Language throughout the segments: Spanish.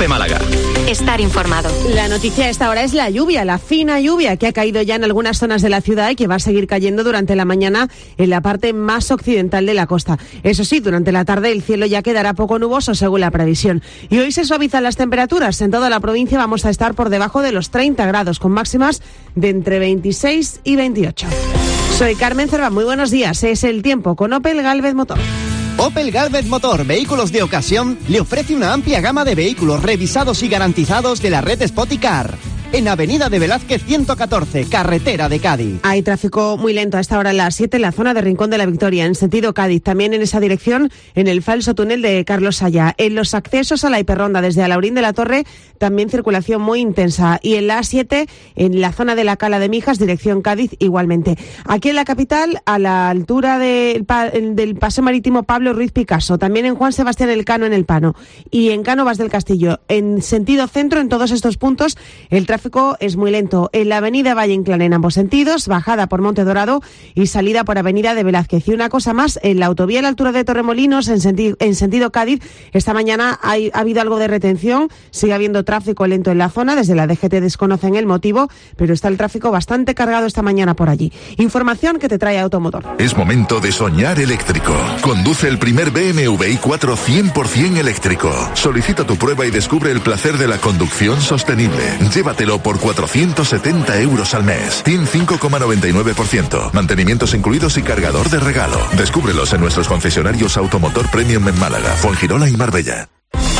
COPE Málaga. Estar informado. La noticia a esta hora es la lluvia, la fina lluvia que ha caído ya en algunas zonas de la ciudad y que va a seguir cayendo durante la mañana en la parte más occidental de la costa. Eso sí, durante la tarde el cielo ya quedará poco nuboso según la previsión. Y hoy se suavizan las temperaturas. En toda la provincia vamos a estar por debajo de los 30 grados, con máximas de entre 26 y 28. Soy Carmen Cerva, muy buenos días. Es el tiempo con Opel Galvez Motor. Opel Galvez Motor, vehículos de ocasión, le ofrece una amplia gama de vehículos revisados y garantizados de la red Spoticar. En Avenida de Velázquez 114, carretera de Cádiz. Hay tráfico muy lento a esta hora, a las 7, en la zona de Rincón de la Victoria, en sentido Cádiz. También en esa dirección, en el falso túnel de Carlos Saya. En los accesos a la hiperronda desde Alaurín de la Torre, también circulación muy intensa. Y en la A7, en la zona de la Cala de Mijas, dirección Cádiz, igualmente. Aquí en la capital, a la altura del Paseo Marítimo Pablo Ruiz Picasso. También en Juan Sebastián Elcano, en El Pano. Y en Cánovas del Castillo. En sentido centro, en todos estos puntos, el tráfico es muy lento. En la avenida Valle Inclán en ambos sentidos, bajada por Monte Dorado y salida por avenida de Velázquez. Y una cosa más, en la autovía a la altura de Torremolinos, en sentido Cádiz, esta mañana ha habido algo de retención, sigue habiendo tráfico lento en la zona, desde la DGT desconocen el motivo, pero está el tráfico bastante cargado esta mañana por allí. Información que te trae Automotor. Es momento de soñar eléctrico. Conduce el primer BMW i4 100% eléctrico. Solicita tu prueba y descubre el placer de la conducción sostenible. Llévatelo por 470 euros al mes. TIN 5,99%. Mantenimientos incluidos y cargador de regalo. Descúbrelos en nuestros concesionarios Automotor Premium en Málaga, Fuengirola y Marbella.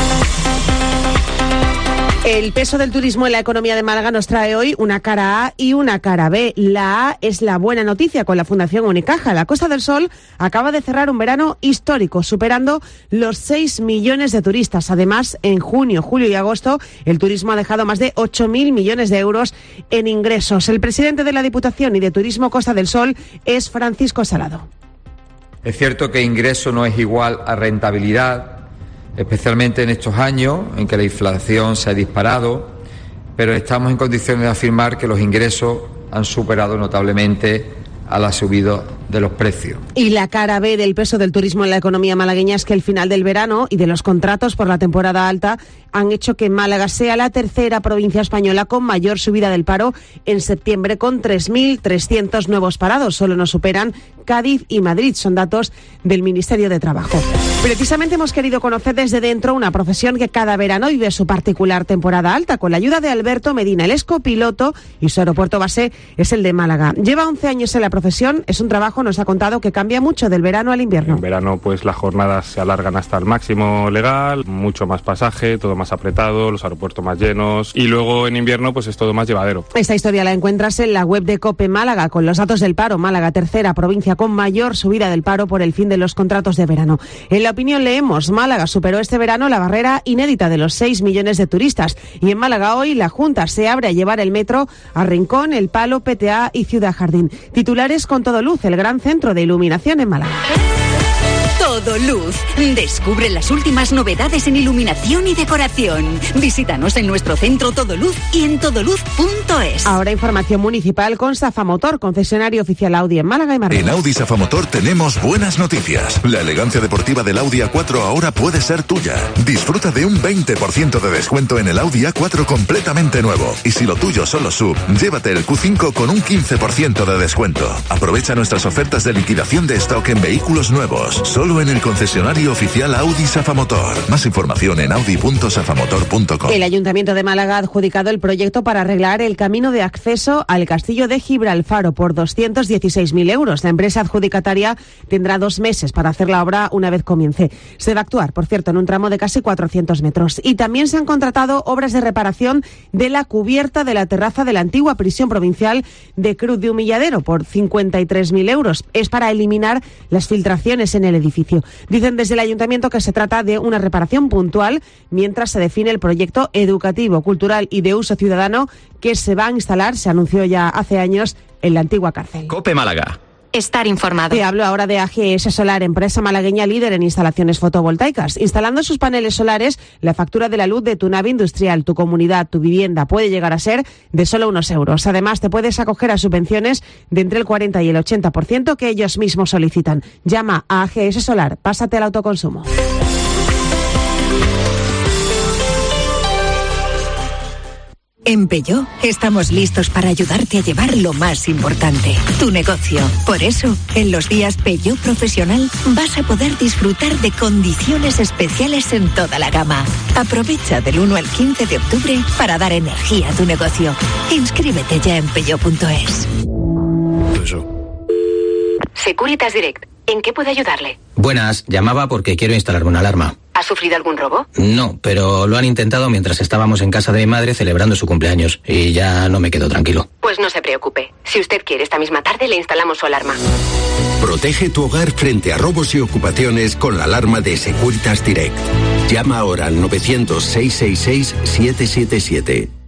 El peso del turismo en la economía de Málaga nos trae hoy una cara A y una cara B. La A es la buena noticia con la Fundación Unicaja. La Costa del Sol acaba de cerrar un verano histórico, superando los 6 millones de turistas. Además, en junio, julio y agosto, el turismo ha dejado más de 8.000 millones de euros en ingresos. El presidente de la Diputación y de Turismo Costa del Sol es Francisco Salado. Es cierto que ingreso no es igual a rentabilidad, especialmente en estos años en que la inflación se ha disparado, pero estamos en condiciones de afirmar que los ingresos han superado notablemente a la subida de los precios. Y la cara B del peso del turismo en la economía malagueña es que el final del verano y de los contratos por la temporada alta han hecho que Málaga sea la tercera provincia española con mayor subida del paro en septiembre, con 3.300 nuevos parados. Solo nos superan Cádiz y Madrid, son datos del Ministerio de Trabajo. Precisamente hemos querido conocer desde dentro una profesión que cada verano vive su particular temporada alta, con la ayuda de Alberto Medina. Él es copiloto y su aeropuerto base es el de Málaga. Lleva 11 años en la profesión, es un trabajo, nos ha contado, que cambia mucho del verano al invierno. En verano pues las jornadas se alargan hasta el máximo legal, mucho más pasaje, todo más apretado, los aeropuertos más llenos, y luego en invierno pues es todo más llevadero. Esta historia la encuentras en la web de COPE Málaga con los datos del paro. Málaga, tercera provincia con mayor subida del paro por el fin de los contratos de verano. En La Opinión leemos: Málaga superó este verano la barrera inédita de los 6 millones de turistas. Y en Málaga hoy la Junta se abre a llevar el metro a Rincón, El Palo, PTA y Ciudad Jardín. Titulares con Todo Luz, el gran centro de iluminación en Málaga. Todo Luz. Descubre las últimas novedades en iluminación y decoración. Visítanos en nuestro centro Todo Luz y en todoluz.es. Ahora información municipal con Safamotor, concesionario oficial Audi en Málaga y Marbella. En Audi Safamotor tenemos buenas noticias. La elegancia deportiva del Audi A4 ahora puede ser tuya. Disfruta de un 20% de descuento en el Audi A4 completamente nuevo. Y si lo tuyo solo sub, llévate el Q5 con un 15% de descuento. Aprovecha nuestras ofertas de liquidación de stock en vehículos nuevos. Solo en el concesionario oficial Audi Safamotor. Más información en audi.safamotor.com. El Ayuntamiento de Málaga ha adjudicado el proyecto para arreglar el camino de acceso al castillo de Gibralfaro por 216.000 euros. La empresa adjudicataria tendrá 2 meses para hacer la obra una vez comience. Se va a actuar, por cierto, en un tramo de casi 400 metros. Y también se han contratado obras de reparación de la cubierta de la terraza de la antigua prisión provincial de Cruz de Humilladero por 53.000 euros. Es para eliminar las filtraciones en el edificio. Dicen desde el Ayuntamiento que se trata de una reparación puntual mientras se define el proyecto educativo, cultural y de uso ciudadano que se va a instalar, se anunció ya hace años, en la antigua cárcel. COPE Málaga. Estar informado. Te hablo ahora de AGS Solar, empresa malagueña líder en instalaciones fotovoltaicas. Instalando sus paneles solares, la factura de la luz de tu nave industrial, tu comunidad, tu vivienda puede llegar a ser de solo unos euros. Además, te puedes acoger a subvenciones de entre el 40 y el 80% que ellos mismos solicitan. Llama a AGS Solar, pásate al autoconsumo. En Peugeot estamos listos para ayudarte a llevar lo más importante, tu negocio. Por eso, en los días Peugeot Profesional vas a poder disfrutar de condiciones especiales en toda la gama. Aprovecha del 1 al 15 de octubre para dar energía a tu negocio. Inscríbete ya en peugeot.es. Securitas Direct, ¿en qué puede ayudarle? Buenas, llamaba porque quiero instalarme una alarma. ¿Ha sufrido algún robo? No, pero lo han intentado mientras estábamos en casa de mi madre celebrando su cumpleaños y ya no me quedo tranquilo. Pues no se preocupe. Si usted quiere, esta misma tarde le instalamos su alarma. Protege tu hogar frente a robos y ocupaciones con la alarma de Securitas Direct. Llama ahora al 900-666-777.